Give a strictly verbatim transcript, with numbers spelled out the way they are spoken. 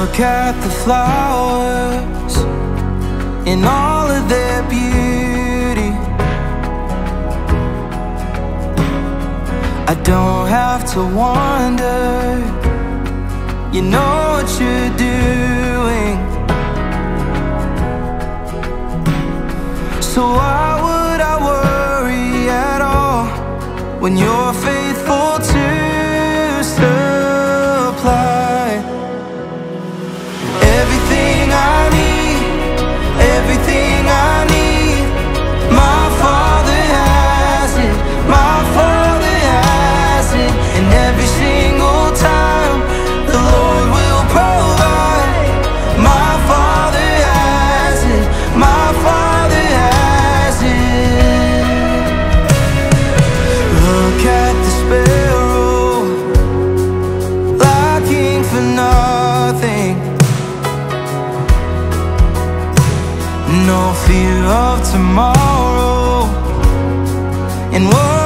Look at the flowers in all of their beauty. I don't have to wonder, you know what you're doing. So why would I worry at all when you're faithful to supply everything I need, everything I need. My Father has it, my Father has it, and every single time the Lord will provide. My Father has it, my Father has it. Look at the sparrow, lacking for nothing, no fear of tomorrow, and what